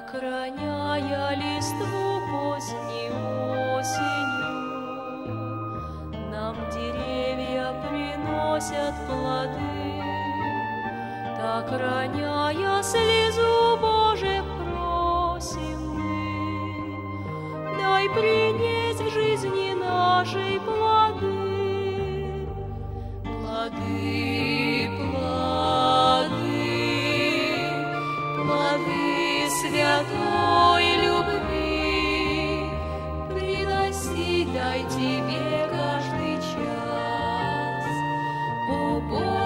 Так, роняя листву поздней осенью, нам деревья приносят плоды. Так, роняя слезу, Боже, просим мы, дай принять в жизни нашей плоды. Плоды, плоды, плоды святой любви, приноси, дай Тебе каждый час. О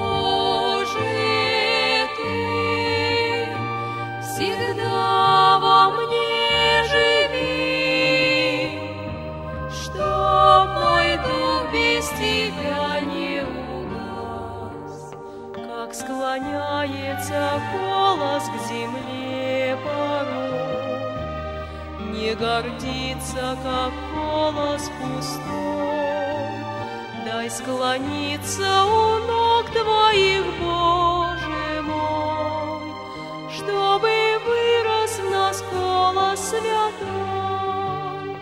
Боже, Ты всегда во мне живи, чтоб мой дух без Тебя не угас. Как склоняется голос к земле порой, не гордится, как голос пустой. Дай склониться у ног Твоих, Боже мой, чтобы вырос в нас голос святой.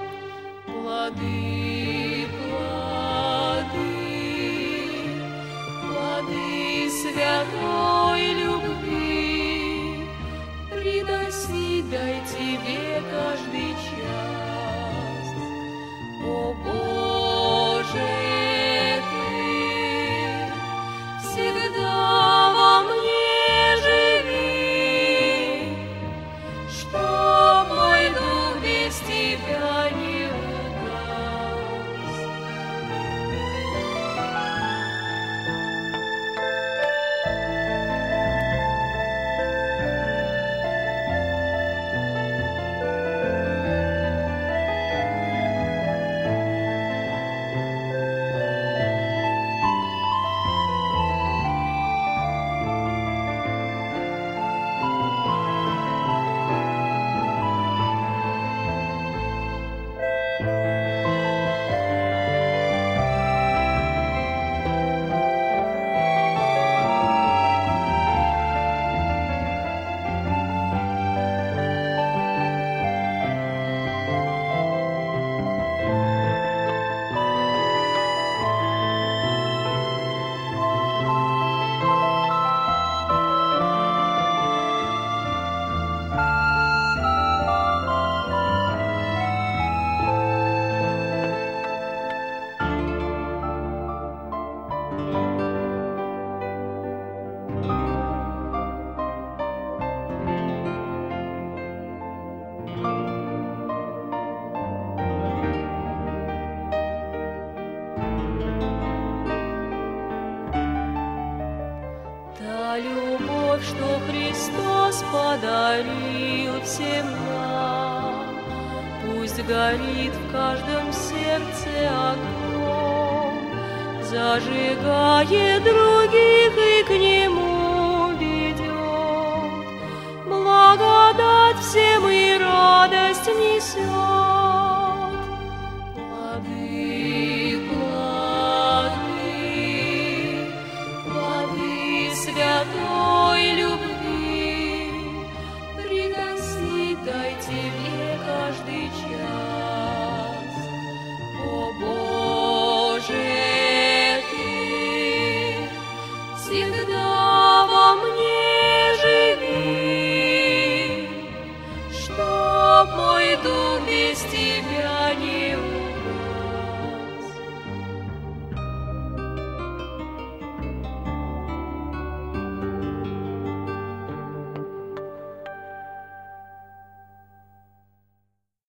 Плоды, плоды, плоды святой любви, приноси, дай Тебе каждый час. О Боже, Ты всегда во мне живи, чтоб мой дух без Тебя не угас. Та любовь, что Христос подарил всем нам, пусть горит в каждом сердце огонь, зажигает других и к Нему ведет, благодать всем и радость несет. Плоды, плоды, плоды святой любви, приноси, дай Тебе каждый час. О Боже, Ты всегда